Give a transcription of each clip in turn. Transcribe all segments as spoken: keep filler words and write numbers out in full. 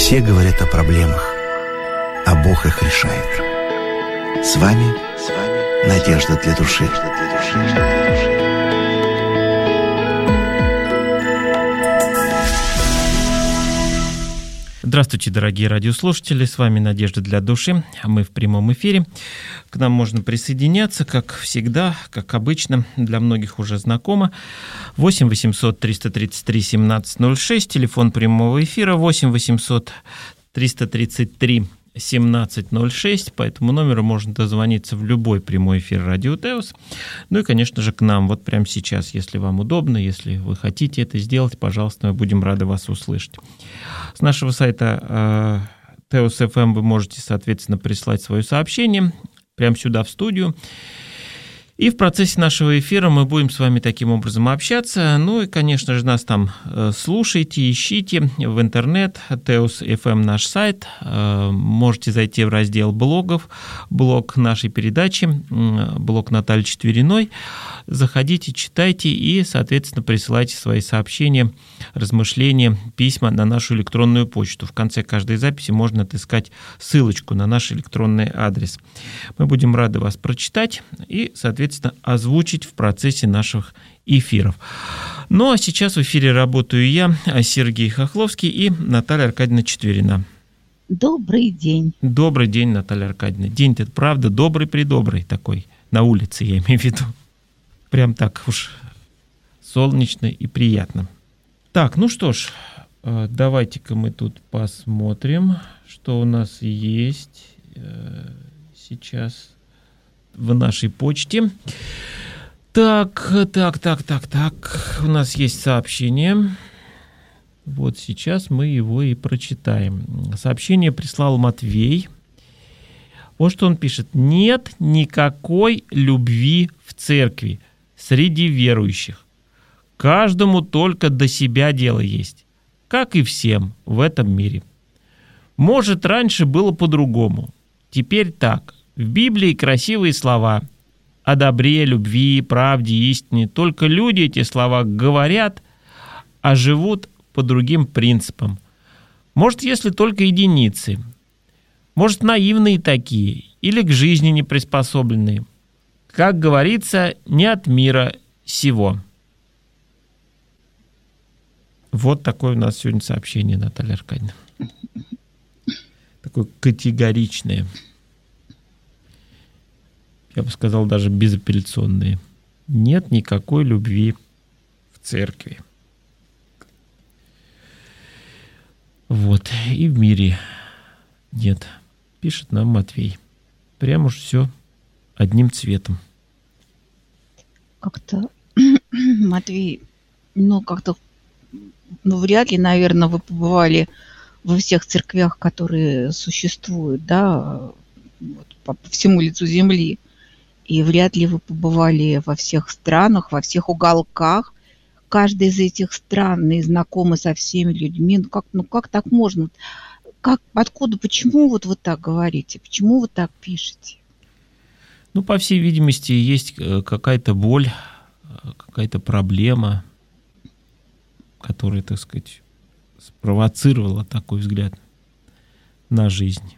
Все говорят о проблемах, а Бог их решает. С вами, с вами Надежда для души. Здравствуйте, дорогие радиослушатели, с вами Надежда для души, мы в прямом эфире. К нам можно присоединяться, как всегда, как обычно, для многих уже знакомо. восемь восемьсот триста тридцать три семнадцать ноль шесть, телефон прямого эфира восемь восемьсот триста тридцать три семнадцать ноль шесть, по этому номеру можно дозвониться в любой прямой эфир Радио Теос. Ну и, конечно же, к нам вот прямо сейчас, если вам удобно, если вы хотите это сделать, пожалуйста, мы будем рады вас услышать. С нашего сайта Теос точка эф эм вы можете, соответственно, прислать свое сообщение прямо сюда, в студию. И в процессе нашего эфира мы будем с вами таким образом общаться. Ну и, конечно же, нас там слушайте, ищите в интернет, Теос точка эф эм наш сайт. Можете зайти в раздел блогов, блог нашей передачи, блог Натальи Четвериной. Заходите, читайте и, соответственно, присылайте свои сообщения, размышления, письма на нашу электронную почту. В конце каждой записи можно отыскать ссылочку на наш электронный адрес. Мы будем рады вас прочитать и, соответственно, озвучить в процессе наших эфиров. Ну, а сейчас в эфире работаю я, Сергей Хохловский и Наталья Аркадьевна Четверина. Добрый день. Добрый день, Наталья Аркадьевна. День-то, правда, добрый-предобрый такой, на улице, я имею в виду. Прям так уж солнечно и приятно. Так, ну что ж, давайте-ка мы тут посмотрим, что у нас есть сейчас в нашей почте. Так, так, так, так, так. У нас есть сообщение. Вот сейчас мы его и прочитаем. Сообщение прислал Матвей. Вот что он пишет. Нет никакой любви в церкви среди верующих. Каждому только до себя дело есть, как и всем в этом мире. Может, раньше было по-другому. Теперь так. В Библии красивые слова о добре, любви, правде, истине. Только люди эти слова говорят, а живут по другим принципам. Может, если только единицы. Может, наивные такие или к жизни не приспособленные. Как говорится, не от мира сего. Вот такое у нас сегодня сообщение, Наталья Аркадьевна. Такое категоричное. Я бы сказал, даже безапелляционное. Нет никакой любви в церкви. Вот. И в мире нет. Пишет нам Матвей. Прям уж все одним цветом. Как-то, Матвей, ну, как-то, ну, вряд ли, наверное, вы побывали во всех церквях, которые существуют, да, вот, по всему лицу земли. И вряд ли вы побывали во всех странах, во всех уголках. Каждый из этих стран и знакомы со всеми людьми. Ну, как, ну, как так можно? Как, откуда, почему вот вы так говорите? Почему вы так пишете? Ну, по всей видимости, есть какая-то боль, какая-то проблема, которая, так сказать, спровоцировала такой взгляд на жизнь.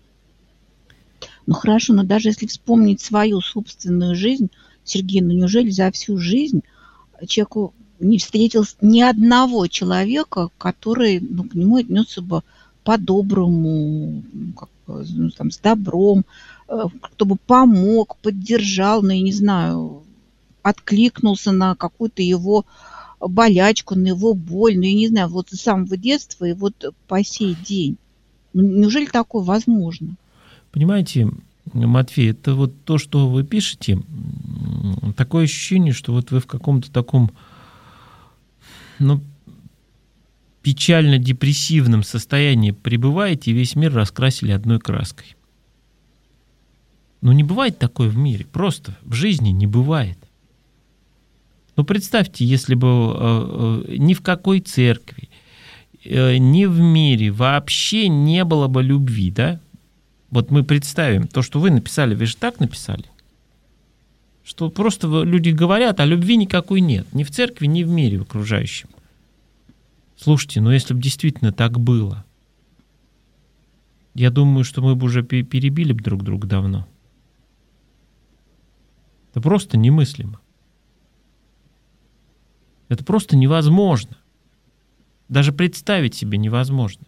Ну, хорошо, но даже если вспомнить свою собственную жизнь, Сергей, ну, неужели за всю жизнь человеку не встретилось ни одного человека, который, ну, к нему отнесся бы по-доброму, как бы, ну, там, с добром, кто бы помог, поддержал, ну, я не знаю, откликнулся на какую-то его болячку, на его боль, ну, я не знаю, вот с самого детства и вот по сей день. Ну, неужели такое возможно? Понимаете, Матвей, это вот то, что вы пишете, такое ощущение, что вот вы в каком-то таком, ну, печально-депрессивном состоянии пребываете, и весь мир раскрасили одной краской. Ну, не бывает такое в мире, просто в жизни не бывает. Ну, представьте, если бы э, э, ни в какой церкви, э, ни в мире вообще не было бы любви, да? Вот мы представим то, что вы написали, вы же так написали, что просто люди говорят, а любви никакой нет, ни в церкви, ни в мире в окружающем. Слушайте, ну если бы действительно так было, я думаю, что мы бы уже перебили друг друга давно. Это просто немыслимо. Это просто невозможно. Даже представить себе невозможно.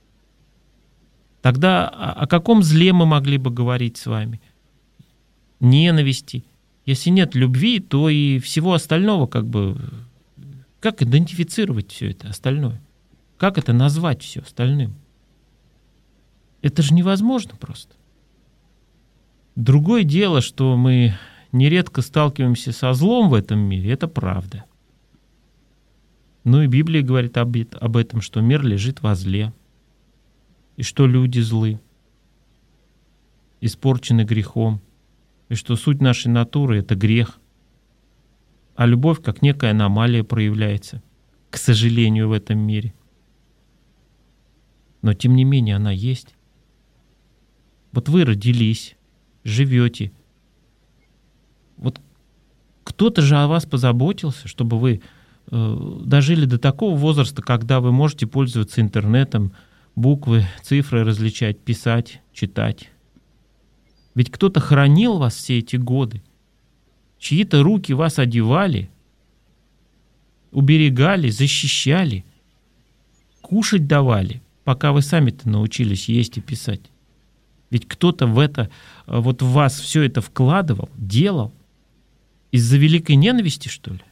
Тогда о, о каком зле мы могли бы говорить с вами? Ненависти. Если нет любви, то и всего остального как бы... Как идентифицировать все это остальное? Как это назвать все остальным? Это же невозможно просто. Другое дело, что мы нередко сталкиваемся со злом в этом мире, это правда. Ну и Библия говорит об, об этом, что мир лежит во зле, и что люди злы, испорчены грехом, и что суть нашей натуры — это грех, а любовь как некая аномалия проявляется, к сожалению, в этом мире. Но тем не менее она есть. Вот вы родились, живете. Вот кто-то же о вас позаботился, чтобы вы э, дожили до такого возраста, когда вы можете пользоваться интернетом, буквы, цифры различать, писать, читать. Ведь кто-то хранил вас все эти годы. Чьи-то руки вас одевали, уберегали, защищали, кушать давали, пока вы сами-то научились есть и писать. Ведь кто-то в это, вот в вас все это вкладывал, делал. Из-за великой ненависти, что ли?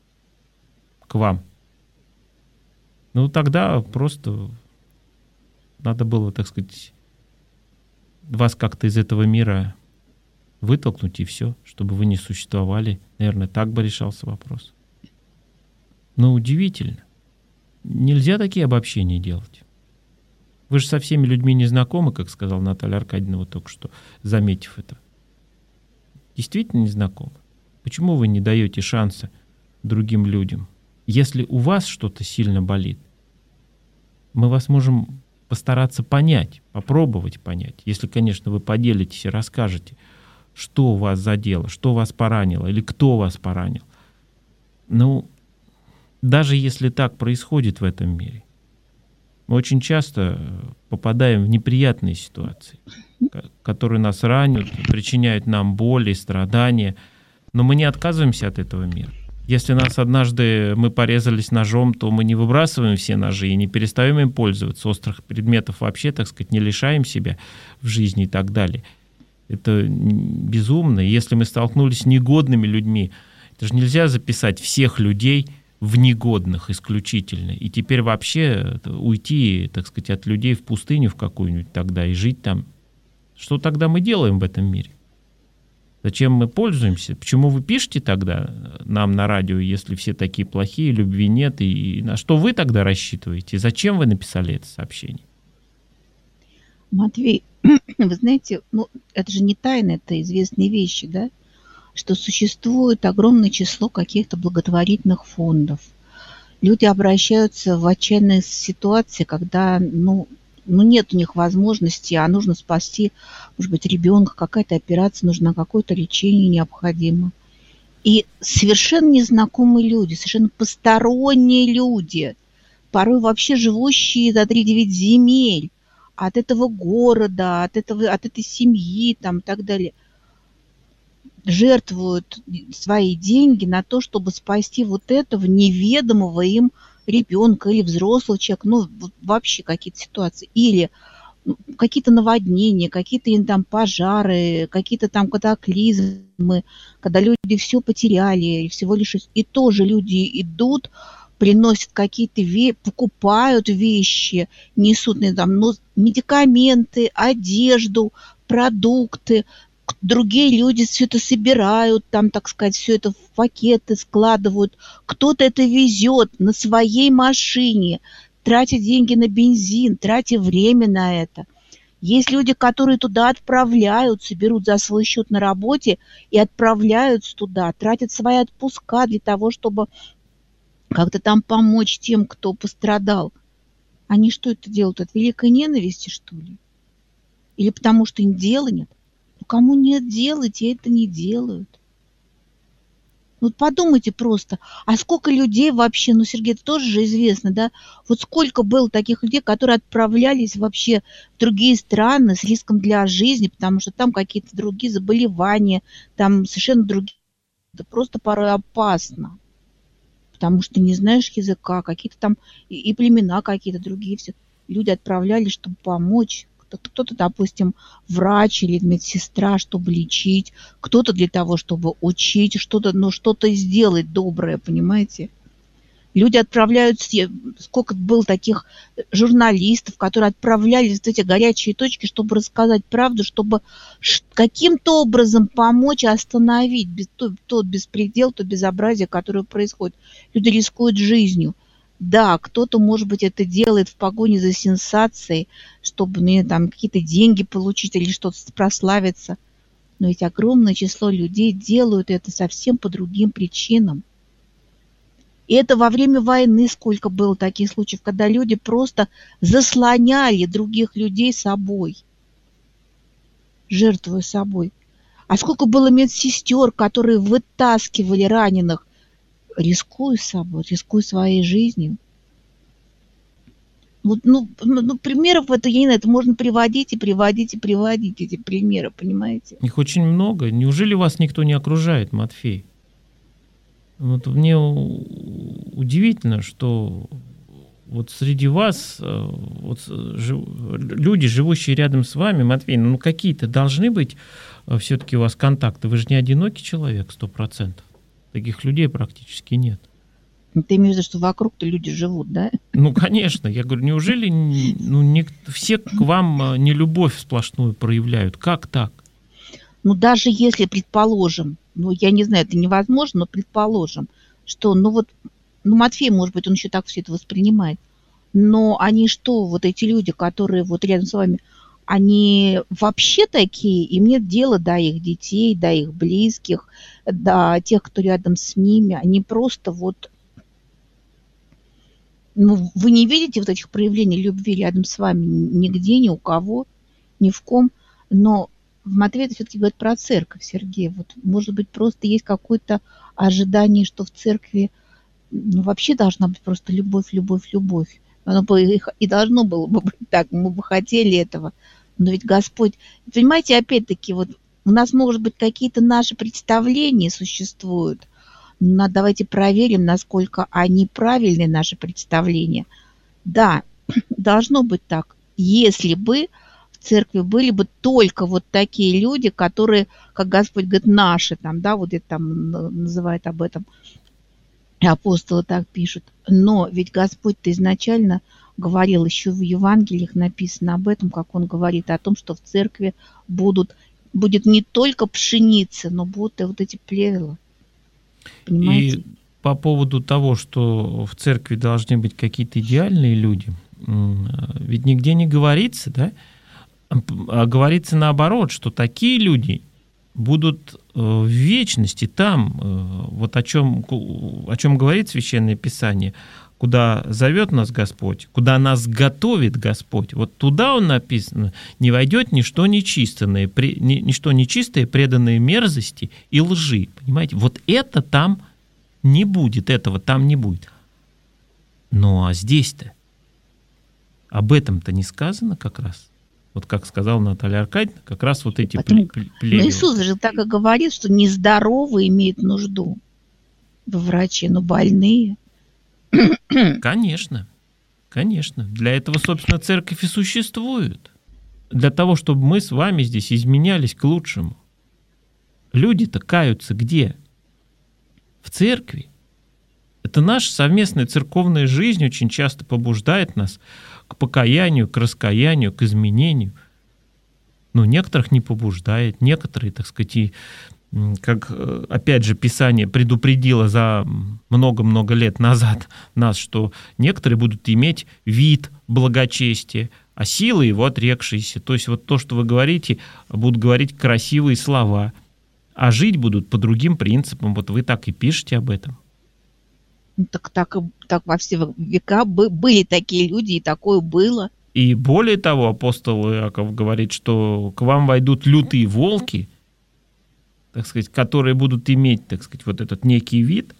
К вам. Ну, тогда просто надо было, так сказать, вас как-то из этого мира вытолкнуть, и все, чтобы вы не существовали. Наверное, так бы решался вопрос. Но удивительно. Нельзя такие обобщения делать. Вы же со всеми людьми не знакомы, как сказала Наталья Аркадьевна вот только что, заметив это. Действительно не знакомы. Почему вы не даете шанса другим людям? Если у вас что-то сильно болит, мы вас можем постараться понять, попробовать понять. Если, конечно, вы поделитесь и расскажете, что у вас задело, что вас поранило или кто вас поранил. Ну, даже если так происходит в этом мире, мы очень часто попадаем в неприятные ситуации, которые нас ранят, причиняют нам боль и страдания, но мы не отказываемся от этого мира. Если нас однажды мы порезались ножом, то мы не выбрасываем все ножи и не перестаем им пользоваться. Острых предметов вообще, так сказать, не лишаем себя в жизни и так далее. Это безумно. Если мы столкнулись с негодными людьми, это же нельзя записать всех людей в негодных исключительно. И теперь вообще уйти, так сказать, от людей в пустыню в какую-нибудь тогда и жить там. Что тогда мы делаем в этом мире? Зачем мы пользуемся? Почему вы пишете тогда нам на радио, если все такие плохие, любви нет? И на что вы тогда рассчитываете? Зачем вы написали это сообщение? Матвей, вы знаете, ну, это же не тайна, это известные вещи, да? Что существует огромное число каких-то благотворительных фондов. Люди обращаются в отчаянные ситуации, когда, ну, ну, нет у них возможности, а нужно спасти, может быть, ребенка, какая-то операция нужна, какое-то лечение необходимо. И совершенно незнакомые люди, совершенно посторонние люди, порой вообще живущие за тридевять земель, от этого города, от, этого, от этой семьи там, и так далее, жертвуют свои деньги на то, чтобы спасти вот этого неведомого им ребенка или взрослого человека, ну, вообще какие-то ситуации. Или какие-то наводнения, какие-то там пожары, какие-то там катаклизмы, когда люди все потеряли, всего лишь... И тоже люди идут, приносят какие-то вещи, покупают вещи, несут там, ну, медикаменты, одежду, продукты. Другие люди все это собирают, там, так сказать, все это в пакеты складывают. Кто-то это везет на своей машине, тратя деньги на бензин, тратя время на это. Есть люди, которые туда отправляются, берут за свой счет на работе и отправляются туда, тратят свои отпуска для того, чтобы как-то там помочь тем, кто пострадал. Они что это делают? От великой ненависти, что ли? Или потому что им дела нет? Ну, кому нет дела, те это не делают. Ну, вот подумайте просто, а сколько людей вообще, ну, Сергей, это тоже же известно, да, вот сколько было таких людей, которые отправлялись вообще в другие страны с риском для жизни, потому что там какие-то другие заболевания, там совершенно другие, это просто порой опасно, потому что не знаешь языка, какие-то там и, и племена какие-то другие, все люди отправлялись, чтобы помочь. Кто-то, допустим, врач или медсестра, чтобы лечить, кто-то для того, чтобы учить, что-то, ну, что-то сделать доброе, понимаете? Люди отправляются, сколько было таких журналистов, которые отправлялись в эти горячие точки, чтобы рассказать правду, чтобы каким-то образом помочь остановить тот беспредел, то безобразие, которое происходит. Люди рискуют жизнью. Да, кто-то, может быть, это делает в погоне за сенсацией, чтобы, ну, там какие-то деньги получить или что-то прославиться. Но ведь огромное число людей делают это совсем по другим причинам. И это во время войны сколько было таких случаев, когда люди просто заслоняли других людей собой, жертвуя собой. А сколько было медсестер, которые вытаскивали раненых, рискуя собой, рискуя своей жизнью. Вот, ну, ну, примеров это, я не знаю, это можно приводить и приводить и приводить эти примеры, понимаете? Их очень много. Неужели вас никто не окружает, Матфей? Вот мне удивительно, что вот среди вас вот, жив, люди, живущие рядом с вами, Матвей, ну какие-то должны быть все-таки у вас контакты. Вы же не одинокий человек, сто процентов. Таких людей практически нет. Ты имеешь в виду, что вокруг-то люди живут, да? Ну, конечно. Я говорю, неужели ну, не, все к вам не любовь сплошную проявляют? Как так? Ну, даже если, предположим, ну, я не знаю, это невозможно, но предположим, что, ну, вот, ну, Матфей, может быть, он еще так все это воспринимает, но они что, вот эти люди, которые вот рядом с вами, они вообще такие, им нет дела до их детей, до их близких, до тех, кто рядом с ними. Они просто вот... Ну, вы не видите вот этих проявлений любви рядом с вами нигде, ни у кого, ни в ком. Но Матвей все-таки говорит про церковь, Сергей. Вот, может быть, просто есть какое-то ожидание, что в церкви ну, вообще должна быть просто любовь, любовь, любовь. Оно бы и должно было бы быть так, мы бы хотели этого. Но ведь Господь... Понимаете, опять-таки, вот у нас, может быть, какие-то наши представления существуют. Но давайте проверим, насколько они правильные, наши представления. Да, должно быть так. Если бы в церкви были бы только вот такие люди, которые, как Господь говорит, наши, там, да, вот это там называет об этом, апостолы так пишут. Но ведь Господь-то изначально говорил, еще в Евангелиях написано об этом, как он говорит о том, что в церкви будут, будет не только пшеница, но будут и вот эти плевела. Понимаете? И по поводу того, что в церкви должны быть какие-то идеальные люди, ведь нигде не говорится, да, а говорится наоборот, что такие люди будут в вечности там, вот о чем, о чем говорит Священное Писание, куда зовет нас Господь, куда нас готовит Господь, вот туда он написано, не войдет ничто нечистое, ничто нечистое, преданное мерзости и лжи. Понимаете, вот это там не будет, этого там не будет. Ну а здесь-то об этом-то не сказано как раз. Вот как сказала Наталья Аркадьевна, как раз вот эти Потому, плевелы. Но Иисус же так и говорит, что нездоровые имеют нужду во враче, но больные. Конечно, конечно. Для этого, собственно, церковь и существует. Для того, чтобы мы с вами здесь изменялись к лучшему. Люди-то каются где? В церкви. Это наша совместная церковная жизнь очень часто побуждает нас к покаянию, к раскаянию, к изменению. Но некоторых не побуждает, некоторые, так сказать, и, как, опять же, Писание предупредило за много-много лет назад нас, что некоторые будут иметь вид благочестия, а силы его отрекшиеся. То есть вот то, что вы говорите, будут говорить красивые слова, а жить будут по другим принципам. Вот вы так и пишете об этом. Так, так, так во все века были такие люди, и такое было. И более того, апостол Иаков говорит, что к вам войдут лютые волки, так сказать, которые будут иметь, так сказать, вот этот некий вид,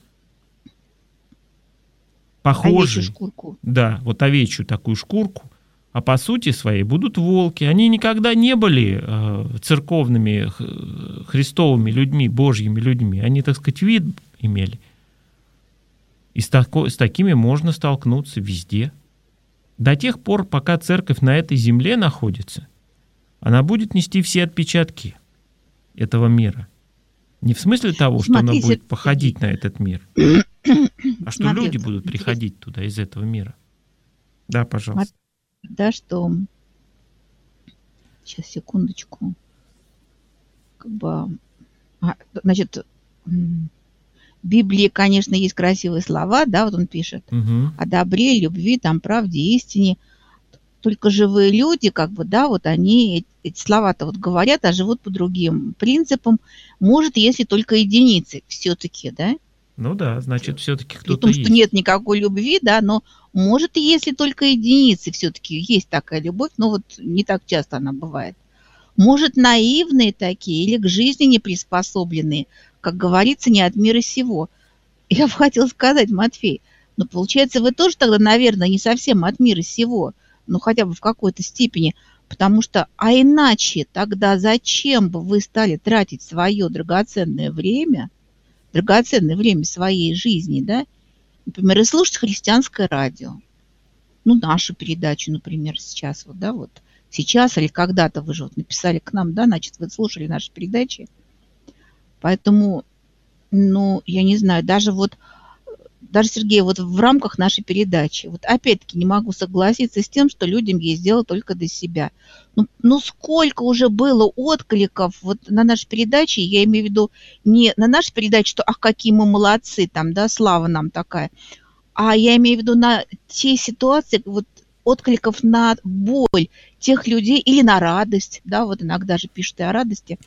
похожий, овечью шкурку. Да, вот овечью такую шкурку, а по сути своей будут волки. Они никогда не были э, церковными, христовыми людьми, божьими людьми. Они, так сказать, вид имели. И с, тако, с такими можно столкнуться везде. До тех пор, пока церковь на этой земле находится, она будет нести все отпечатки этого мира. Не в смысле того, что Смотрите, она будет походить на этот мир, а что Смотрите, люди будут приходить туда из этого мира. Да, пожалуйста. Да, что... Сейчас, секундочку. Как бы... А, значит, в Библии, конечно, есть красивые слова, да, вот он пишет. Угу. О добре, любви, там, правде, истине. Только живые люди, как бы, да, вот они эти слова-то вот говорят, а живут по другим принципам. Может, если только единицы все-таки, да? Ну да, значит, все-таки кто-то При том, есть. что нет никакой любви, да, но может, если только единицы все-таки есть такая любовь, но вот не так часто она бывает. Может, наивные такие или к жизни не приспособленные, как говорится, не от мира сего. Я бы хотела сказать, Матфей, но получается, вы тоже тогда, наверное, не совсем от мира сего, ну хотя бы в какой-то степени, потому что, а иначе тогда зачем бы вы стали тратить свое драгоценное время, драгоценное время своей жизни, да, например, и слушать христианское радио, ну, нашу передачу, например, сейчас, вот, да, вот, сейчас или когда-то вы же вот написали к нам, да, значит, вы слушали наши передачи, поэтому, ну, я не знаю, даже вот, даже, Сергей, вот в рамках нашей передачи, вот опять-таки не могу согласиться с тем, что людям есть дело только до себя. Ну, ну сколько уже было откликов вот на нашей передаче, я имею в виду не на нашей передаче, что ах, какие мы молодцы, там, да, слава нам такая, а я имею в виду на те ситуации, вот откликов на боль тех людей или на радость, да, вот иногда же пишут и о радости,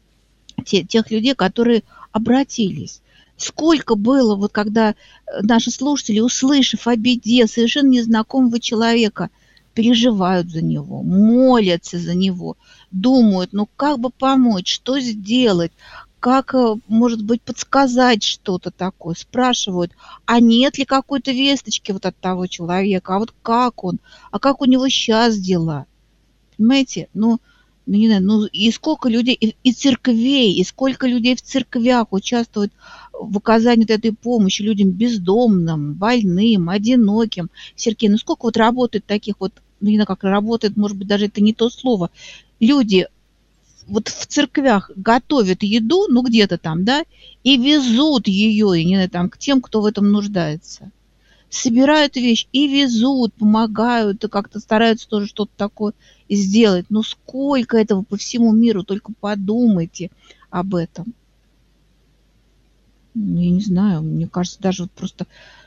те, тех людей, которые обратились. Сколько было, вот когда наши слушатели, услышав о беде совершенно незнакомого человека, переживают за него, молятся за него, думают, ну как бы помочь, что сделать, как, может быть, подсказать что-то такое, спрашивают, а нет ли какой-то весточки вот от того человека, а вот как он, а как у него сейчас дела, понимаете, ну, ну, не знаю, ну и сколько людей, и, и церквей, и сколько людей в церквях участвуют в оказании вот этой помощи людям бездомным, больным, одиноким. Сергей, ну сколько вот работает таких вот, ну не знаю, как работает, может быть, даже это не то слово, люди вот в церквях готовят еду, ну где-то там, да, и везут ее, и не знаю, там, к тем, кто в этом нуждается. Собирают вещь и везут, помогают, и как-то стараются тоже что-то такое сделать. Но сколько этого по всему миру, только подумайте об этом. Ну, я не знаю, мне кажется, даже вот просто...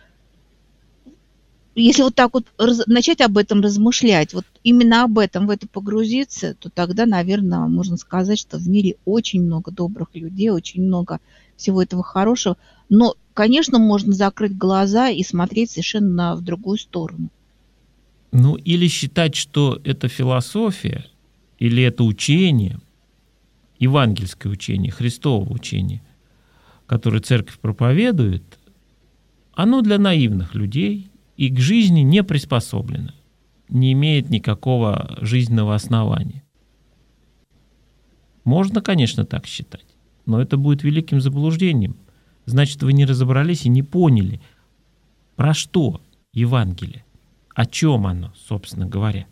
Если вот так вот раз... начать об этом размышлять, вот именно об этом, в это погрузиться, то тогда, наверное, можно сказать, что в мире очень много добрых людей, очень много всего этого хорошего. Но, конечно, можно закрыть глаза и смотреть совершенно в другую сторону. Ну, или считать, что это философия, или это учение, евангельское учение, Христово учение, которое церковь проповедует, оно для наивных людей и к жизни не приспособлено, не имеет никакого жизненного основания. Можно, конечно, так считать, но это будет великим заблуждением. Значит, вы не разобрались и не поняли, про что Евангелие, о чем оно, собственно говоря.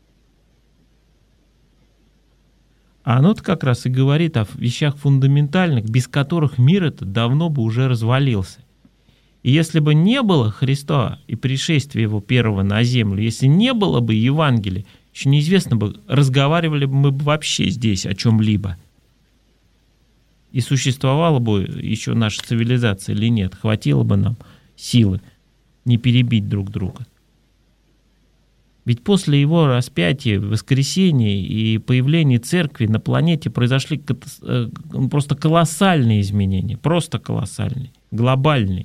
А оно-то как раз и говорит о вещах фундаментальных, без которых мир этот давно бы уже развалился. И если бы не было Христа и пришествия Его первого на землю, если не было бы Евангелия, еще неизвестно бы, разговаривали бы мы вообще здесь о чем-либо. И существовала бы еще наша цивилизация или нет, хватило бы нам силы не перебить друг друга. Ведь после его распятия, воскресения и появления церкви на планете произошли просто колоссальные изменения, просто колоссальные, глобальные.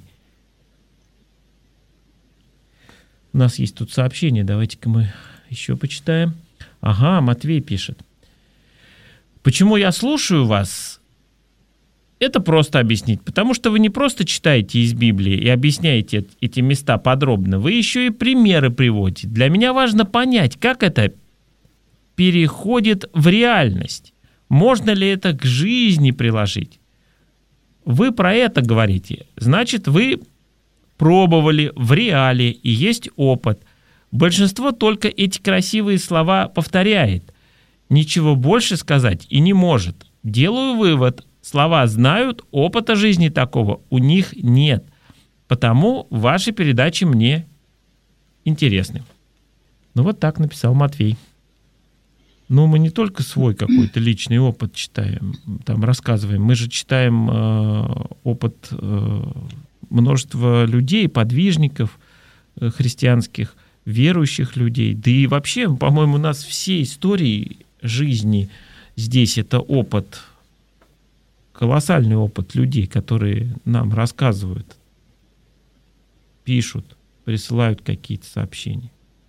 У нас есть тут сообщение, давайте-ка мы еще почитаем. Ага, Матвей пишет. Почему я слушаю вас? это просто объяснить, потому что вы не просто читаете из Библии и объясняете эти места подробно, вы еще и примеры приводите. Для меня важно понять, как это переходит в реальность. Можно ли это к жизни приложить? Вы про это говорите, значит, вы пробовали в реале и есть опыт. Большинство только эти красивые слова повторяет. Ничего больше сказать и не может. Делаю вывод. Слова знают, опыта жизни такого у них нет. Потому ваши передачи мне интересны. Ну вот так написал Матвей. Но мы не только свой какой-то личный опыт читаем, там рассказываем. Мы же читаем э, опыт э, множества людей, подвижников э, христианских, верующих людей. Да и вообще, по-моему, у нас все истории жизни здесь это опыт, колоссальный опыт людей, которые нам рассказывают, пишут, присылают какие-то сообщения.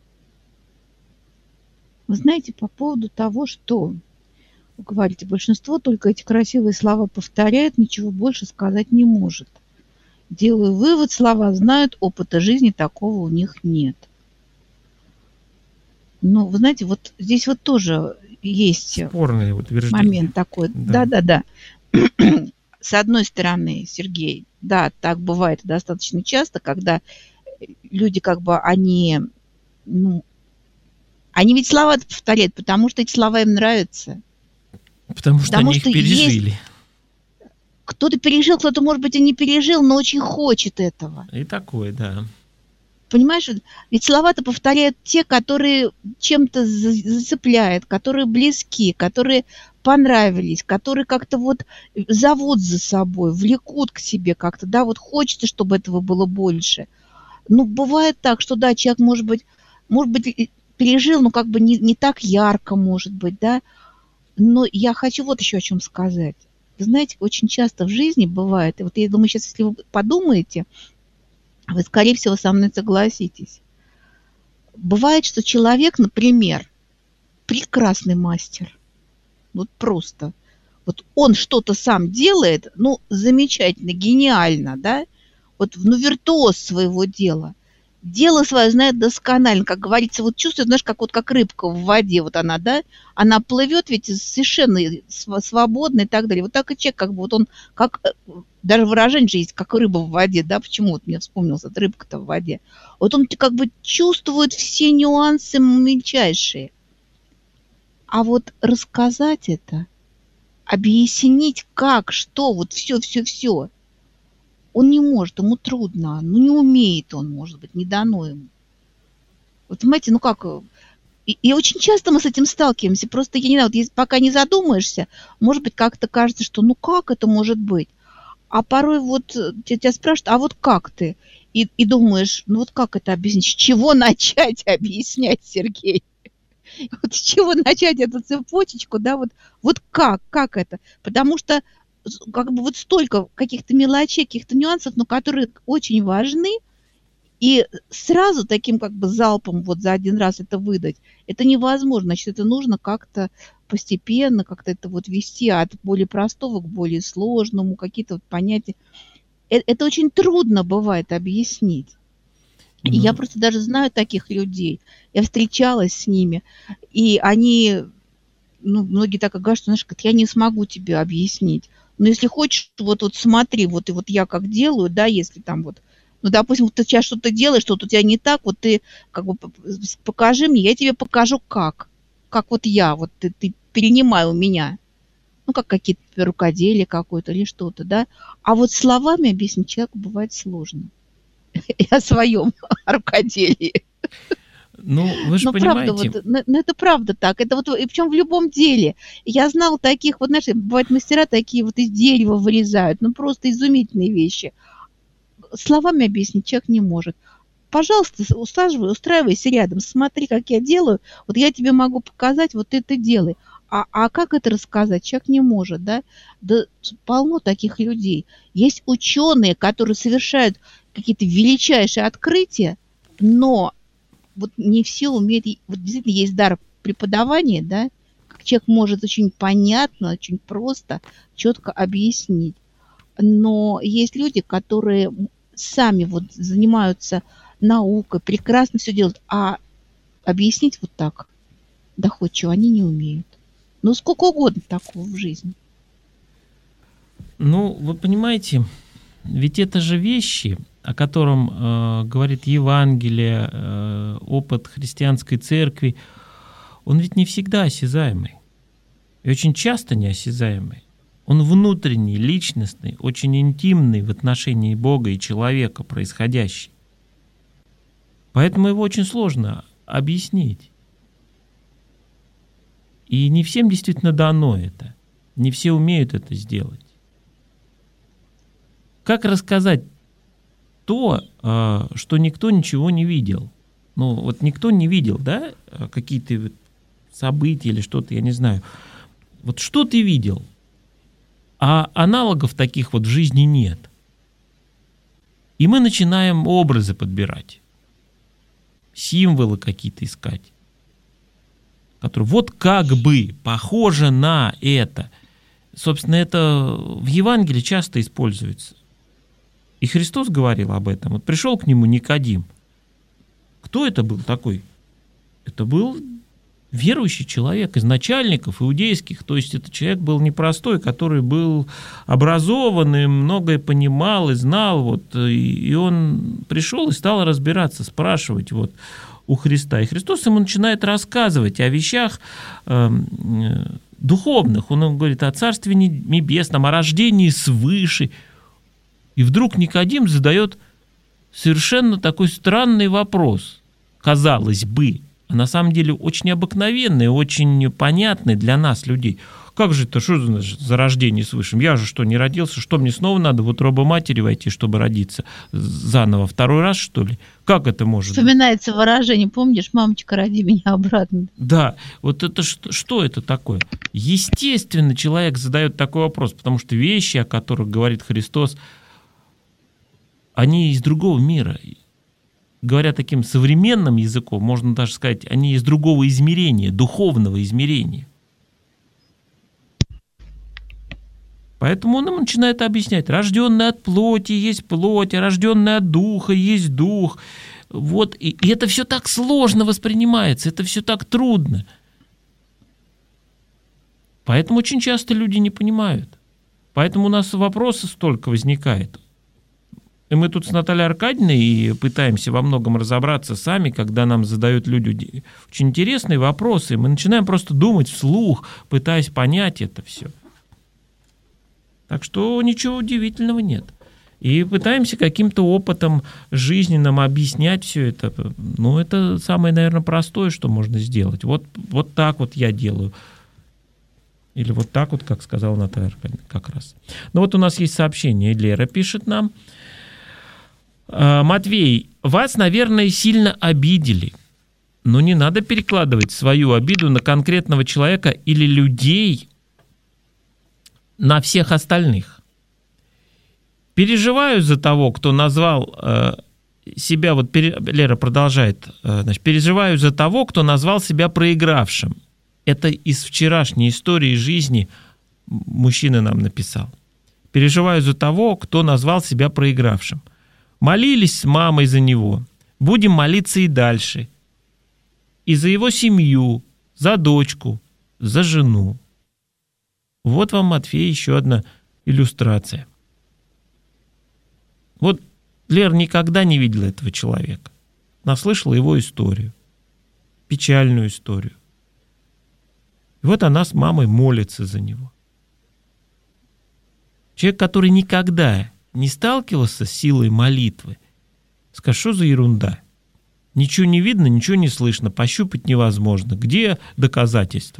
Вы знаете, по поводу того, что вы говорите, большинство только эти красивые слова повторяет, ничего больше сказать не может. Делаю вывод, слова знают, опыта жизни такого у них нет. Но, вы знаете, вот здесь вот тоже есть спорное утверждение. Момент такой. Да-да-да. С одной стороны, Сергей, да, так бывает достаточно часто, когда люди как бы, они, ну, они ведь слова повторяют, потому что эти слова им нравятся. Потому что потому они что их пережили. Есть... Кто-то пережил, кто-то, может быть, и не пережил, но очень хочет этого. И такое, да. Понимаешь, ведь слова-то повторяют те, которые чем-то зацепляют, которые близки, которые понравились, которые как-то вот зовут за собой, влекут к себе как-то, да, вот хочется, чтобы этого было больше. Ну, бывает так, что, да, человек, может быть, может быть, пережил, но как бы не, не так ярко, может быть, да, но я хочу вот еще о чем сказать. Вы знаете, очень часто в жизни бывает, и вот я думаю, сейчас, если вы подумаете, вы, скорее всего, со мной согласитесь. Бывает, что человек, например, прекрасный мастер, вот просто, вот он что-то сам делает, ну, замечательно, гениально, да, вот, ну, виртуоз своего дела, дело свое знает досконально, как говорится, вот чувствует, знаешь, как вот как рыбка в воде, вот она, да, она плывет ведь совершенно свободно и так далее. Вот так и человек, как бы вот он, как, даже выражение же есть, как рыба в воде, да, почему вот мне вспомнился, рыбка-то в воде. Вот он как бы чувствует все нюансы мельчайшие. А вот рассказать это, объяснить как, что, вот все-все-все, он не может, ему трудно, ну не умеет он, может быть, не дано ему. Вот понимаете, ну как, и, и очень часто мы с этим сталкиваемся, просто, я не знаю, вот если, пока не задумаешься, может быть, как-то кажется, что ну как это может быть? А порой вот тебя, тебя спрашивают, а вот как ты? И, и думаешь, ну вот как это объяснить? С чего начать объяснять, Сергей? Вот с чего начать эту цепочечку, да, вот, вот как, как это? Потому что как бы вот столько каких-то мелочей, каких-то нюансов, но которые очень важны, и сразу таким как бы залпом вот за один раз это выдать, это невозможно. Значит, это нужно как-то постепенно, как-то это вот вести от более простого к более сложному, какие-то вот понятия. Это очень трудно бывает объяснить. Mm-hmm. И я просто даже знаю таких людей. Я встречалась с ними, и они, ну, многие так и говорят, что, знаешь, я не смогу тебе объяснить. Но если хочешь, вот, вот смотри, вот и вот я как делаю, да, если там вот, ну, допустим, вот ты сейчас что-то делаешь, что-то у тебя не так, вот ты как бы покажи мне, я тебе покажу как. Как вот я, вот ты, ты перенимай у меня. Ну, как какие-то рукоделия какое-то или что-то, да. А вот словами объяснить человеку бывает сложно. И о своем рукоделии. Ну, вы же понимаете... Правда, вот, ну, это правда так. Это вот, и причем в любом деле. Я знала таких, вот, знаешь, бывают мастера такие вот из дерева вырезают, ну, просто изумительные вещи. Словами объяснить человек не может. Пожалуйста, усаживай, устраивайся рядом, смотри, как я делаю. Вот я тебе могу показать, вот ты это делай. А, а как это рассказать? Человек не может, да? Да полно таких людей. Есть ученые, которые совершают какие-то величайшие открытия, но вот не все умеют, вот действительно есть дар преподавания, да, как человек может очень понятно, очень просто, четко объяснить. Но есть люди, которые сами вот занимаются наукой, прекрасно все делают, а объяснить вот так доходчиво они не умеют. Ну, сколько угодно такого в жизни. Ну, вы понимаете, ведь это же вещи, о котором э, говорит Евангелие, э, опыт христианской церкви, он ведь не всегда осязаемый. И очень часто неосязаемый. Он внутренний, личностный, очень интимный в отношении Бога и человека происходящий. Поэтому его очень сложно объяснить. И не всем действительно дано это. Не все умеют это сделать. Как рассказать то, что никто ничего не видел? Ну, вот никто не видел, да, какие-то события или что-то, я не знаю. Вот что ты видел? А аналогов таких вот в жизни нет. И мы начинаем образы подбирать, символы какие-то искать, которые вот как бы похоже на это. Собственно, это в Евангелии часто используется. И Христос говорил об этом. Вот пришел к нему Никодим. Кто это был такой? Это был верующий человек из начальников иудейских, то есть это человек был непростой, который был образованный, многое понимал и знал, вот, и он пришел и стал разбираться, спрашивать вот у Христа. И Христос ему начинает рассказывать о вещах э, э, духовных. Он ему говорит о Царстве Небесном, о рождении свыше. И вдруг Никодим задает совершенно такой странный вопрос, казалось бы, а на самом деле очень обыкновенный, очень понятный для нас, людей. Как же это, что значит за рождение свыше? Я же что, не родился? Что, мне снова надо в утробу матери войти, чтобы родиться заново? Второй раз, что ли? Как это может быть? Вспоминается выражение, помнишь, мамочка, роди меня обратно. Да, вот это что, что это такое? Естественно, человек задает такой вопрос, потому что вещи, о которых говорит Христос, они из другого мира. Говоря таким современным языком, можно даже сказать, они из другого измерения, духовного измерения. Поэтому он им начинает объяснять, рожденный от плоти есть плоть, а рожденный от духа есть дух. Вот, и, и это все так сложно воспринимается, это все так трудно. Поэтому очень часто люди не понимают. Поэтому у нас вопросы столько возникает. И мы тут с Натальей Аркадьевной пытаемся во многом разобраться сами, когда нам задают люди очень интересные вопросы. Мы начинаем просто думать вслух, пытаясь понять это все. Так что ничего удивительного нет. И пытаемся каким-то опытом жизненным объяснять все это. Ну, это самое, наверное, простое, что можно сделать. Вот, вот так вот я делаю. Или вот так вот, как сказала Наталья Аркадьевна, как раз. Ну, вот у нас есть сообщение. Лера пишет нам. Матвей, вас, наверное, сильно обидели, но не надо перекладывать свою обиду на конкретного человека или людей на всех остальных. Переживаю за того, кто назвал э, себя, вот пере, Лера продолжает, э, значит, переживаю за того, кто назвал себя проигравшим. Это из вчерашней истории жизни мужчина нам написал. Переживаю за того, кто назвал себя проигравшим. Молились с мамой за него. Будем молиться и дальше. И за его семью, за дочку, за жену. Вот вам, Матфей, еще одна иллюстрация. Вот Лера никогда не видела этого человека. Наслышала его историю. Печальную историю. И вот она с мамой молится за него. Человек, который никогда не сталкивался с силой молитвы, скажет, что за ерунда? Ничего не видно, ничего не слышно, пощупать невозможно. Где доказательства?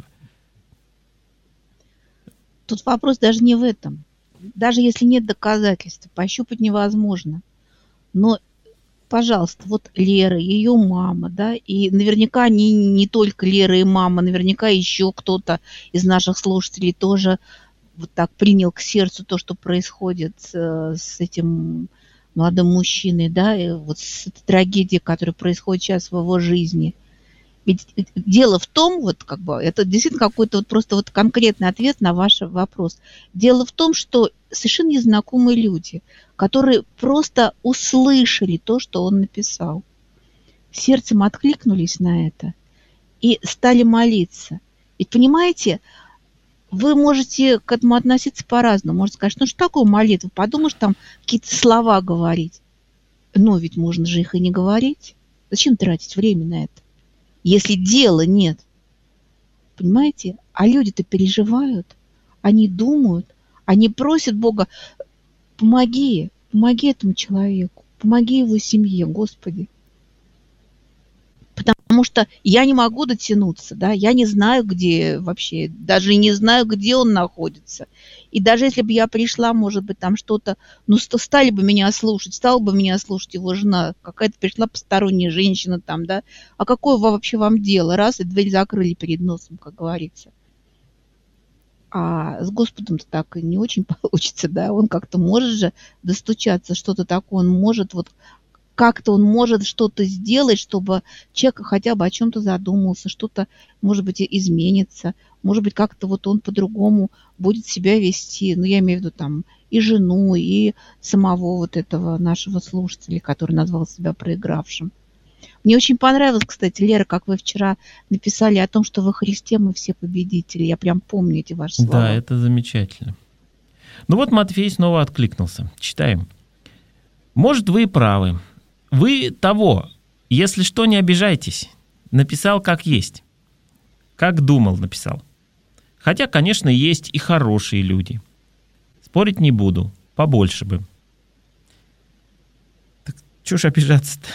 Тут вопрос даже не в этом. Даже если нет доказательств, пощупать невозможно. Но, пожалуйста, вот Лера, ее мама, да, и наверняка не, не только Лера и мама, наверняка еще кто-то из наших слушателей тоже вот так принял к сердцу то, что происходит с, с этим молодым мужчиной, да, и вот с этой трагедией, которая происходит сейчас в его жизни. Ведь дело в том, вот как бы, это действительно какой-то вот просто вот конкретный ответ на ваш вопрос. Дело в том, что совершенно незнакомые люди, которые просто услышали то, что он написал, сердцем откликнулись на это и стали молиться. Ведь, понимаете, вы можете к этому относиться по-разному. Можете сказать, ну что такое молитва? Подумаешь, там какие-то слова говорить. Но ведь можно же их и не говорить. Зачем тратить время на это? Если дела нет, понимаете? А люди-то переживают, они думают, они просят Бога, помоги, помоги этому человеку, помоги его семье, Господи. Потому что я не могу дотянуться, да, я не знаю, где вообще, даже не знаю, где он находится. И даже если бы я пришла, может быть, там что-то, ну, стали бы меня слушать, стала бы меня слушать его жена, какая-то пришла посторонняя женщина там, да, а какое вообще вам дело? Раз, и дверь закрыли перед носом, как говорится. А с Господом-то так и не очень получится, да, он как-то может же достучаться, что-то такое, он может вот... Как-то он может что-то сделать, чтобы человек хотя бы о чем-то задумался, что-то, может быть, изменится, может быть, как-то вот он по-другому будет себя вести. Ну, я имею в виду там и жену, и самого вот этого нашего слушателя, который назвал себя проигравшим. Мне очень понравилось, кстати, Лера, как вы вчера написали о том, что во Христе мы все победители. Я прям помню эти ваши слова. Да, это замечательно. Ну вот Матфей снова откликнулся. Читаем. «Может, вы и правы. Вы того, если что, не обижайтесь. Написал как есть. Как думал, написал. Хотя, конечно, есть и хорошие люди. Спорить не буду, побольше бы». Так чё ж обижаться-то?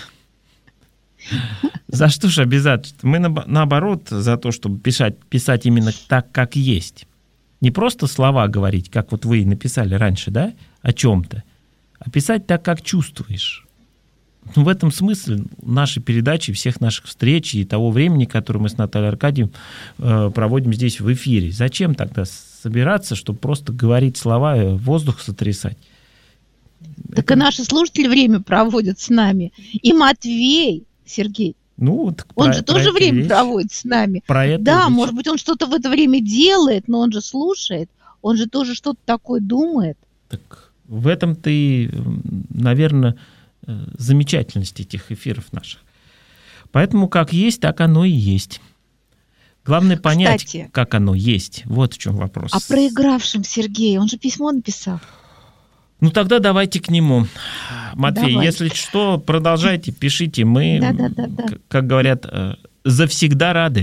За что ж обижаться? Мы, наоборот, за то, чтобы писать, писать именно так, как есть. Не просто слова говорить, как вот вы написали раньше, да, о чем-то, а писать так, как чувствуешь. В этом смысле нашей передачи, всех наших встреч и того времени, которое мы с Натальей Аркадьевной э, проводим здесь в эфире. Зачем тогда собираться, чтобы просто говорить слова, воздух сотрясать? Так Это... и наши слушатели время проводят с нами. И Матвей, Сергей, ну, так он про, же про тоже время речь. проводит с нами. Про это да, речь. Может быть, он что-то в это время делает, но он же слушает, он же тоже что-то такое думает. Так в этом-то и, наверное, замечательность этих эфиров наших. Поэтому как есть, так оно и есть. Главное понять, Кстати, как оно есть. Вот в чем вопрос. А проигравшим Сергей, он же письмо написал. Ну тогда давайте к нему. Матвей, Давай. если что, продолжайте, пишите. Мы, да, да, да, да. как говорят, завсегда рады.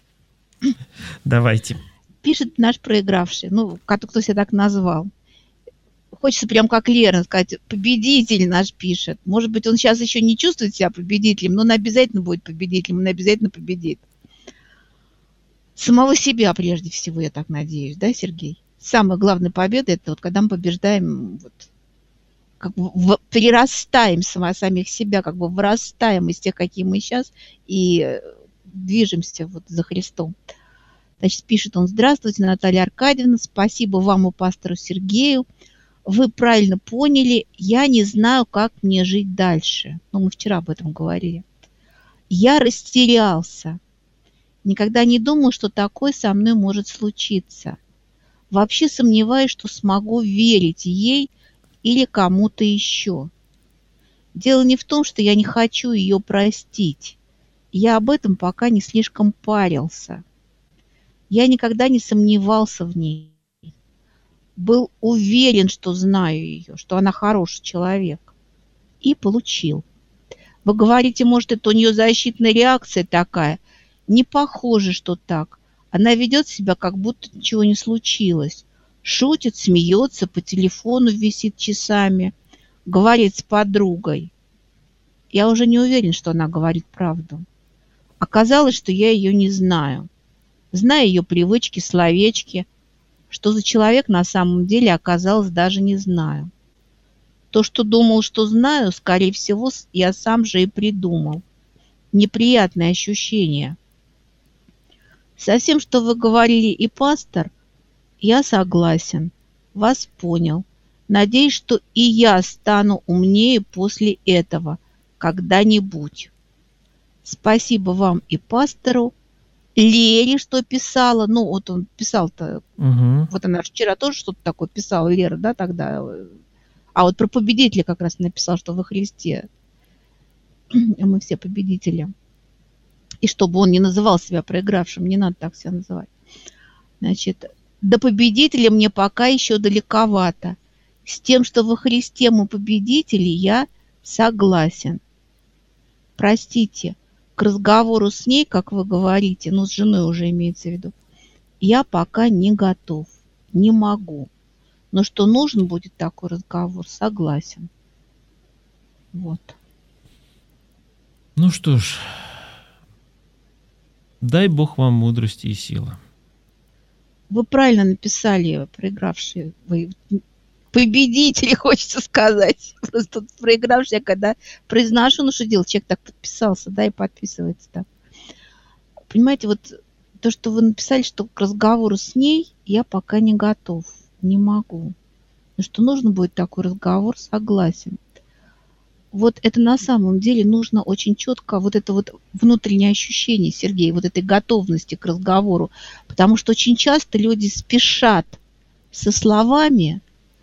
Давайте. Пишет наш проигравший, ну, кто себя так назвал. Хочется прям как Лера сказать, победитель наш пишет. Может быть, он сейчас еще не чувствует себя победителем, но он обязательно будет победителем, он обязательно победит. Самого себя прежде всего, я так надеюсь, да, Сергей? Самая главная победа – это вот когда мы побеждаем, вот, как бы в, перерастаем сама, самих себя, как бы вырастаем из тех, какие мы сейчас, и движемся вот за Христом. Значит, пишет он: «Здравствуйте, Наталья Аркадьевна, спасибо вам и пастору Сергею. Вы правильно поняли, я не знаю, как мне жить дальше». Ну, мы вчера об этом говорили. Я растерялся. Никогда не думал, что такое со мной может случиться. Вообще сомневаюсь, что смогу верить ей или кому-то еще. Дело не в том, что я не хочу ее простить. Я об этом пока не слишком парился. Я никогда не сомневался в ней. Был уверен, что знаю ее, что она хороший человек. И получил. Вы говорите, может, это у нее защитная реакция такая. Не похоже, что так. Она ведет себя, как будто ничего не случилось. Шутит, смеется, по телефону висит часами. Говорит с подругой. Я уже не уверен, что она говорит правду. Оказалось, что я ее не знаю. Знаю ее привычки, словечки. Что за человек на самом деле оказалось, даже не знаю. То, что думал, что знаю, скорее всего, я сам же и придумал. Неприятное ощущение. Со всем, что вы говорили, и пастор, я согласен. Вас понял. Надеюсь, что и я стану умнее после этого когда-нибудь. Спасибо вам и пастору. Лере, что писала. Ну, вот он писал-то. Угу. Вот она вчера тоже что-то такое писала, Лера, да, тогда. А вот про победителя как раз написал, что во Христе мы все победители. И чтобы он не называл себя проигравшим, не надо так себя называть. Значит, до победителя мне пока еще далековато. С тем, что во Христе мы победители, я согласен. Простите, к разговору с ней, как вы говорите, ну, с женой уже имеется в виду, я пока не готов, не могу. Но что нужен будет такой разговор, согласен. Вот. Ну что ж, дай Бог вам мудрости и силы. Вы правильно написали, проигравшие. Вы победители, хочется сказать. Просто проигравшие, когда произношу, ну что делать, человек так подписался, да, и подписывается так. Понимаете, вот то, что вы написали, что к разговору с ней я пока не готов, не могу. Но что нужно будет такой разговор, согласен. Вот это на самом деле нужно очень четко, вот это вот внутреннее ощущение, Сергей, вот этой готовности к разговору. Потому что очень часто люди спешат со словами,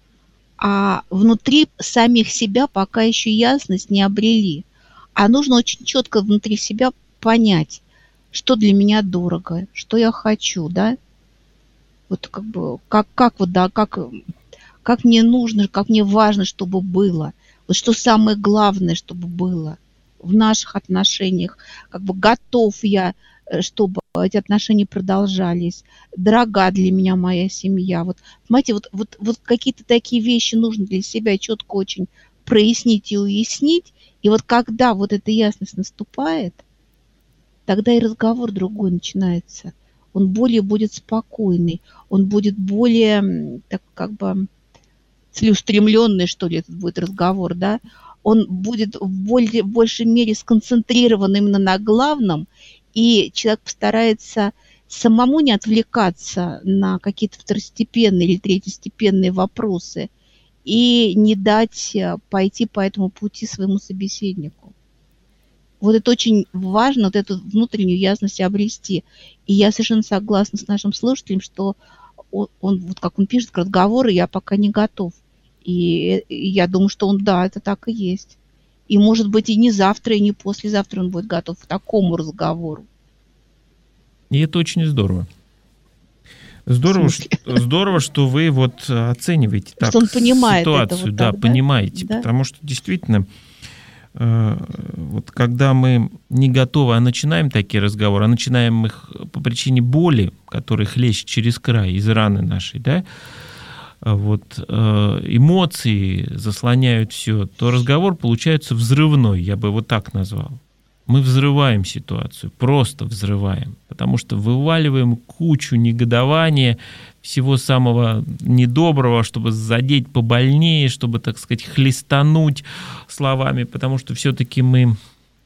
а внутри самих себя пока еще ясность не обрели. А нужно очень четко внутри себя понять, что для меня дорого, что я хочу, да? Вот как бы, как, как вот, да, как, как мне нужно, как мне важно, чтобы было. Вот что самое главное, чтобы было в наших отношениях. Как бы готов я, чтобы эти отношения продолжались. Дорога для меня моя семья. Вот, понимаете, вот, вот, вот какие-то такие вещи нужно для себя четко очень прояснить и уяснить. И вот когда вот эта ясность наступает, тогда и разговор другой начинается. Он более будет спокойный, он будет более, так как бы, целеустремленный, что ли, этот будет разговор, да, он будет в более, в большей мере сконцентрирован именно на главном, и человек постарается самому не отвлекаться на какие-то второстепенные или третьестепенные вопросы и не дать пойти по этому пути своему собеседнику. Вот это очень важно, вот эту внутреннюю ясность обрести. И я совершенно согласна с нашим слушателем, что он, он вот как он пишет, к разговору я пока не готов. И, и я думаю, что он, да, это так и есть. И, может быть, и не завтра, и не послезавтра он будет готов к такому разговору. И это очень здорово. Здорово, что, здорово, что вы вот оцениваете так что он понимает ситуацию, это вот да, так, да, понимаете, да? Потому что действительно, э, вот когда мы не готовы, а начинаем такие разговоры, а начинаем их по причине боли, которая хлещет через край из раны нашей, да, вот, э, эмоции заслоняют все, то разговор получается взрывной, я бы его так назвал. Мы взрываем ситуацию, просто взрываем, потому что вываливаем кучу негодования, всего самого недоброго, чтобы задеть побольнее, чтобы, так сказать, хлестануть словами, потому что все-таки мы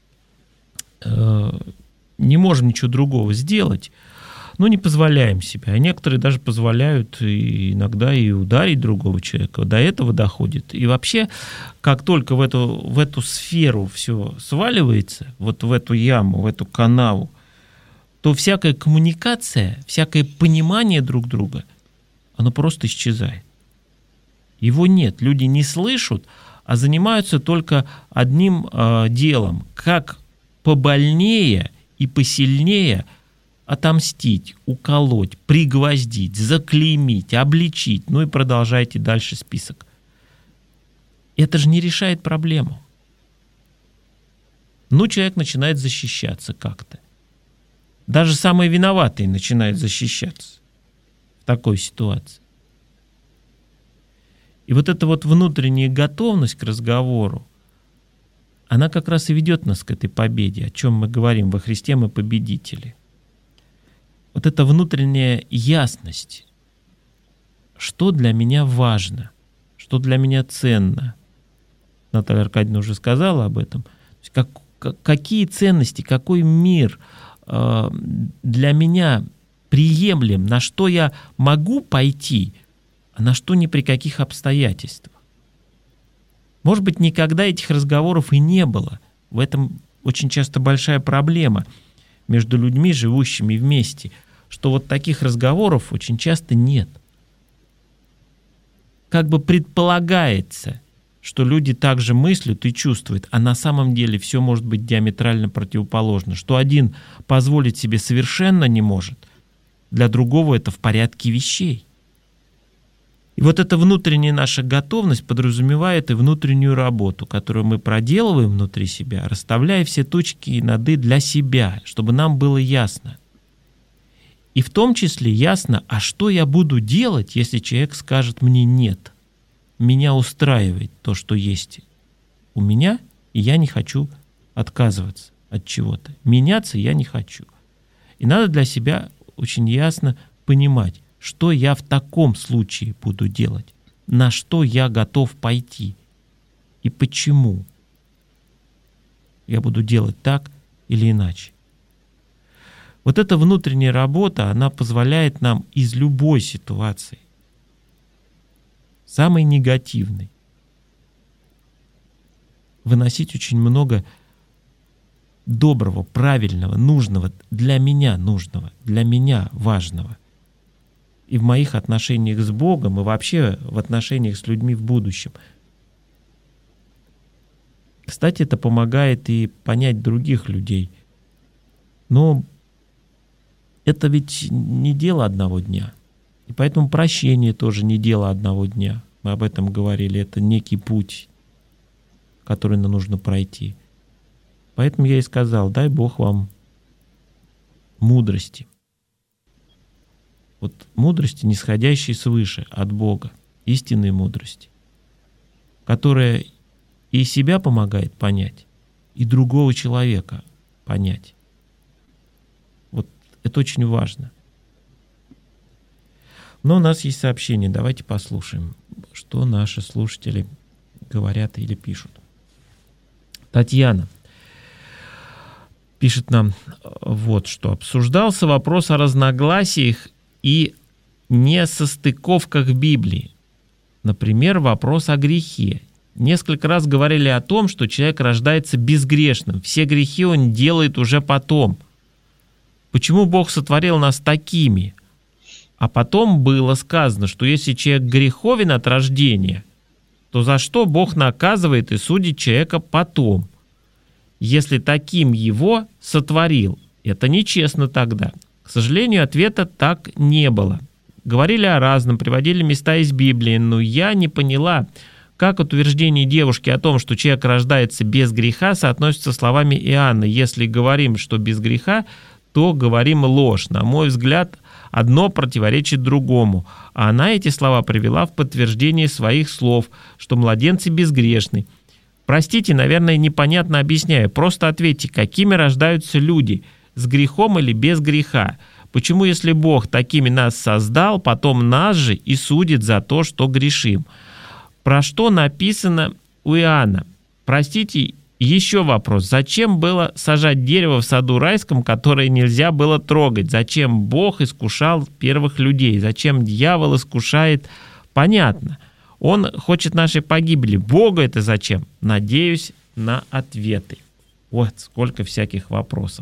э, не можем ничего другого сделать, но не позволяем себе. А некоторые даже позволяют и иногда и ударить другого человека. До этого доходит. И вообще, как только в эту, в эту сферу все сваливается, вот в эту яму, в эту канаву, то всякая коммуникация, всякое понимание друг друга, оно просто исчезает. Его нет. Люди не слышат, а занимаются только одним э, делом. Как побольнее и посильнее отомстить, уколоть, пригвоздить, заклеймить, обличить, ну и продолжайте дальше список. Это же не решает проблему. Ну, человек начинает защищаться как-то. Даже самый виноватый начинает защищаться в такой ситуации. И вот эта вот внутренняя готовность к разговору, она как раз и ведет нас к этой победе, о чем мы говорим: во Христе мы победители. Вот эта внутренняя ясность, что для меня важно, что для меня ценно. Наталья Аркадьевна уже сказала об этом. То есть как, как, какие ценности, какой мир э, для меня приемлем, на что я могу пойти, а на что ни при каких обстоятельствах. Может быть, никогда этих разговоров и не было. В этом очень часто большая проблема между людьми, живущими вместе, что вот таких разговоров очень часто нет. Как бы предполагается, что люди также мыслят и чувствуют, а на самом деле все может быть диаметрально противоположно, что один позволить себе совершенно не может, для другого это в порядке вещей. И вот эта внутренняя наша готовность подразумевает и внутреннюю работу, которую мы проделываем внутри себя, расставляя все точки над «и» для себя, чтобы нам было ясно. И в том числе ясно, а что я буду делать, если человек скажет мне «нет». Меня устраивает то, что есть у меня, и я не хочу отказываться от чего-то. Меняться я не хочу. И надо для себя очень ясно понимать, что я в таком случае буду делать, на что я готов пойти и почему я буду делать так или иначе. Вот эта внутренняя работа, она позволяет нам из любой ситуации, самой негативной, выносить очень много доброго, правильного, нужного, для меня нужного, для меня важного. И в моих отношениях с Богом, и вообще в отношениях с людьми в будущем. Кстати, это помогает и понять других людей. Но это ведь не дело одного дня. И поэтому прощение тоже не дело одного дня. Мы об этом говорили. Это некий путь, который нам нужно пройти. Поэтому я и сказал, дай Бог вам мудрости. Вот мудрости, нисходящей свыше, от Бога, истинной мудрости, которая и себя помогает понять, и другого человека понять. Вот это очень важно. Но у нас есть сообщение, давайте послушаем, что наши слушатели говорят или пишут. Татьяна пишет нам вот что. Обсуждался вопрос о разногласиях и несостыковках Библии. Например, вопрос о грехе. Несколько раз говорили о том, что человек рождается безгрешным. Все грехи он делает уже потом. Почему Бог сотворил нас такими? А потом было сказано, что если человек греховен от рождения, то за что Бог наказывает и судит человека потом? Если таким его сотворил, это нечестно тогда. К сожалению, ответа так не было. Говорили о разном, приводили места из Библии, но я не поняла, как утверждение девушки о том, что человек рождается без греха, соотносится с словами Иоанна. Если говорим, что без греха, то говорим ложь. На мой взгляд, одно противоречит другому. А она эти слова привела в подтверждение своих слов, что младенцы безгрешны. Простите, наверное, непонятно объясняю. Просто ответьте, какими рождаются люди, с грехом или без греха? Почему, если Бог такими нас создал, потом нас же и судит за то, что грешим? Про что написано у Иоанна? Простите, еще вопрос. Зачем было сажать дерево в саду райском, которое нельзя было трогать? Зачем Бог искушал первых людей? Зачем дьявол искушает? Понятно. Он хочет нашей погибели. Богу это зачем? Надеюсь на ответы. Вот сколько всяких вопросов.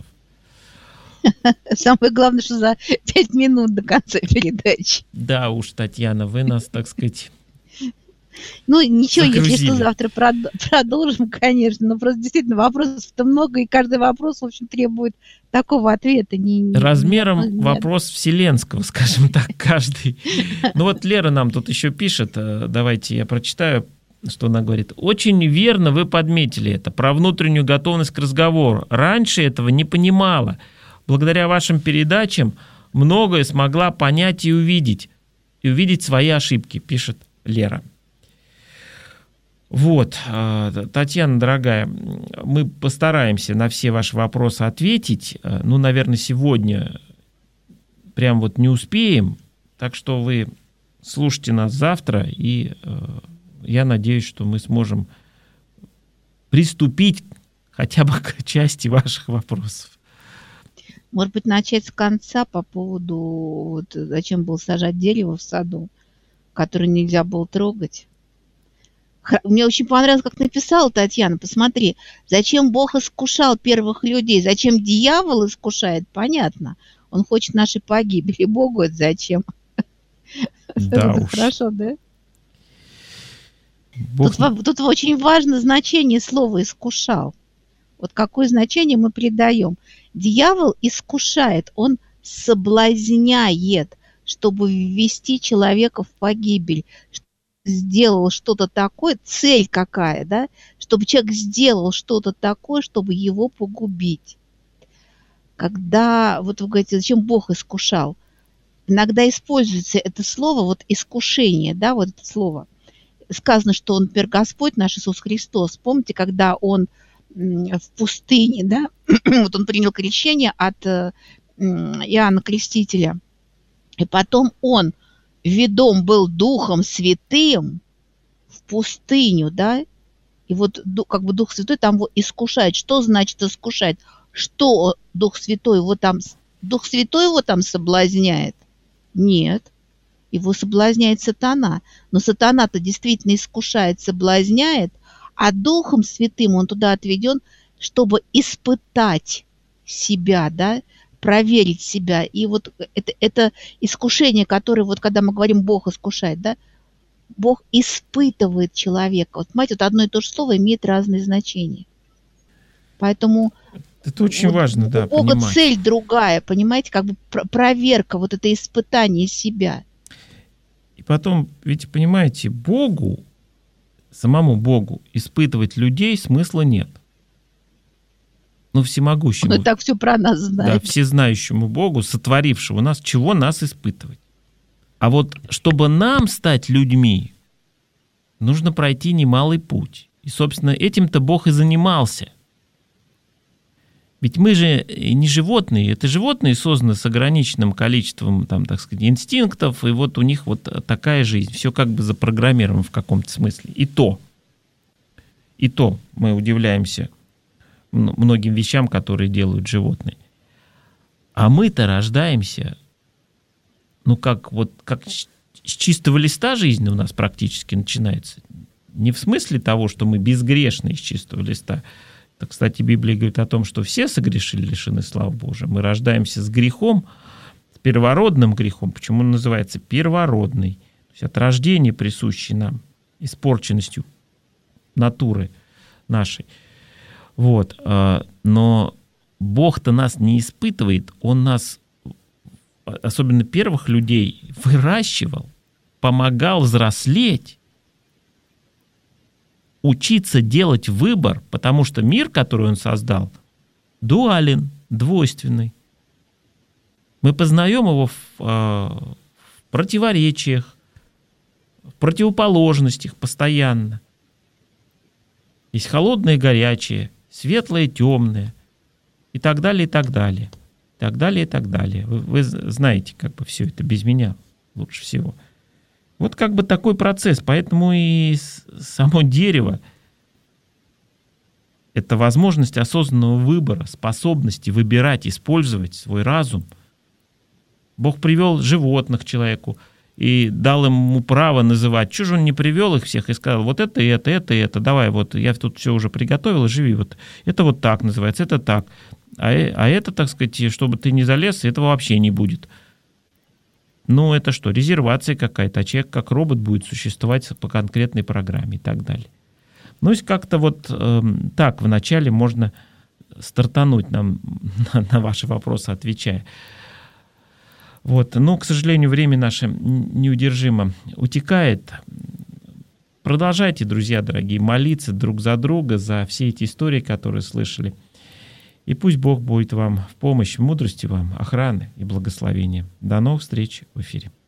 Самое главное, что за пять минут до конца передачи. Да уж, Татьяна, вы нас, так сказать, ну, ничего, загрузили. Если что, завтра прод- продолжим, конечно. Но просто действительно вопросов-то много, и каждый вопрос, в общем, требует такого ответа. Не, не, Размером не, вопрос вселенского, скажем так, каждый. Ну вот Лера нам тут еще пишет, давайте я прочитаю, что она говорит. Очень верно вы подметили это, про внутреннюю готовность к разговору. Раньше этого не понимала. Благодаря вашим передачам многое смогла понять и увидеть. И увидеть свои ошибки, пишет Лера. Вот, Татьяна, дорогая, мы постараемся на все ваши вопросы ответить. Ну, наверное, сегодня прям вот не успеем. Так что вы слушайте нас завтра, и я надеюсь, что мы сможем приступить хотя бы к части ваших вопросов. Может быть, начать с конца по поводу, вот, зачем было сажать дерево в саду, которое нельзя было трогать. Мне очень понравилось, как написала Татьяна. Посмотри, зачем Бог искушал первых людей, зачем дьявол искушает, понятно. Он хочет нашей погибели. Богу это зачем? Да уж. Хорошо, да? Бог... Тут, тут очень важно значение слова «искушал». Вот какое значение мы придаем. Дьявол искушает, он соблазняет, чтобы ввести человека в погибель, сделал что-то такое, цель какая, да, чтобы человек сделал что-то такое, чтобы его погубить. Когда, вот вы говорите, зачем Бог искушал? Иногда используется это слово, вот искушение, да, вот это слово. Сказано, что он, например, Господь наш Иисус Христос. Помните, когда он в пустыне, да, вот он принял крещение от Иоанна Крестителя, и потом он ведом был Духом Святым в пустыню, да, и вот как бы Дух Святой там его искушает. Что значит искушать? Что Дух Святой его там, Дух Святой его там соблазняет? Нет, его соблазняет сатана. Но сатана-то действительно искушает, соблазняет, а Духом Святым он туда отведен, чтобы испытать себя, да, проверить себя. И вот это, это искушение, которое, вот когда мы говорим «Бог искушает», да, Бог испытывает человека. Вот, понимаете, вот одно и то же слово имеет разные значения. Поэтому... Это очень вот важно, да, у Бога понимать. Цель другая, понимаете, как бы проверка, вот это испытание себя. И потом, ведь, понимаете, Богу, самому Богу испытывать людей смысла нет. Но всемогущему, Он и так все про нас знает. Да, всезнающему Богу, сотворившему нас, чего нас испытывать? А вот чтобы нам стать людьми, нужно пройти немалый путь. И, собственно, этим-то Бог и занимался. Ведь мы же не животные. Это животные созданы с ограниченным количеством, там, так сказать, инстинктов, и вот у них вот такая жизнь. Все как бы запрограммировано в каком-то смысле. И то, и то мы удивляемся многим вещам, которые делают животные. А мы-то рождаемся, ну, как вот как с чистого листа жизнь у нас практически начинается. Не в смысле того, что мы безгрешны из чистого листа. Это, кстати, Библия говорит о том, что все согрешили, лишены славы Божией. Мы рождаемся с грехом, с первородным грехом. Почему он называется первородный? То есть от рождения присущий нам, испорченностью натуры нашей. Вот. Но Бог-то нас не испытывает, Он нас, особенно первых людей, выращивал, помогал взрослеть, учиться делать выбор, потому что мир, который Он создал, дуален, двойственный. Мы познаем его в, в противоречиях, в противоположностях постоянно. Есть холодное и горячее, светлое и темное, и так далее, и так далее. И так далее, и так далее. Вы, вы знаете, как бы все это без меня лучше всего. Вот как бы такой процесс. Поэтому и само дерево — это возможность осознанного выбора, способности выбирать, использовать свой разум. Бог привел животных человеку и дал ему право называть. Чего же он не привел их всех и сказал, вот это, и это, это, и это, давай, вот я тут все уже приготовил, живи. Вот это вот так называется, это так. А, а это, так сказать, чтобы ты не залез, этого вообще не будет. Ну, это что, резервация какая-то, а человек как робот будет существовать по конкретной программе и так далее. Ну, есть как-то вот э, так вначале можно стартануть нам на, на ваши вопросы, отвечая. Вот. Но, к сожалению, время наше неудержимо утекает. Продолжайте, друзья дорогие, молиться друг за друга, за все эти истории, которые слышали. И пусть Бог будет вам в помощь, в мудрости вам, охраны и благословения. До новых встреч в эфире.